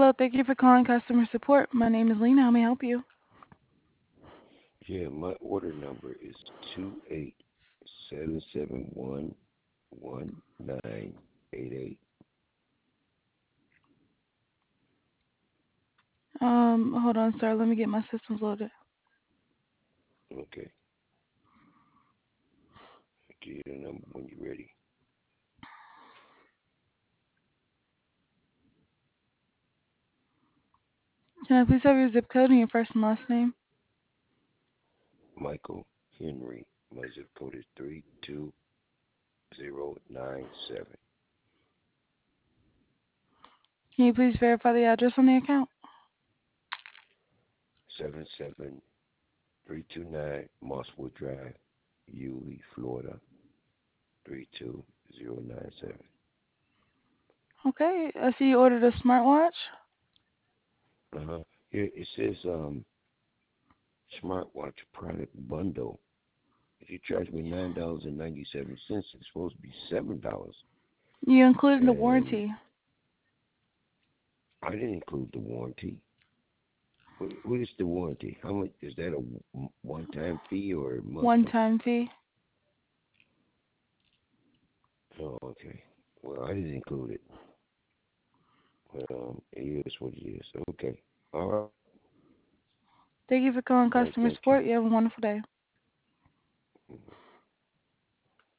Hello, thank you for calling customer support. My name is Lena. How may I help you? Yeah, my order number is 2877111988. Hold on, sir. Let me get my systems loaded. Okay, I'll give you the number when you're ready. Can I please have your zip code and your first and last name? Michael Henry. My zip code is 32097. Can you please verify the address on the account? 77329 Mosswood Drive, Yulee, Florida 32097. Okay, I see you ordered a smartwatch. Uh-huh. Here it says smartwatch product bundle. If you charge me $9.97, it's supposed to be $7. You included the And warranty. I didn't include the warranty. What is the warranty? How much is that? A one-time fee or monthly? One-time fee. Oh, okay. Well, I didn't include it. Well, it is what it is. Okay. All right. Thank you for calling All right. customer Thank you. support. You have a wonderful day. Mhm.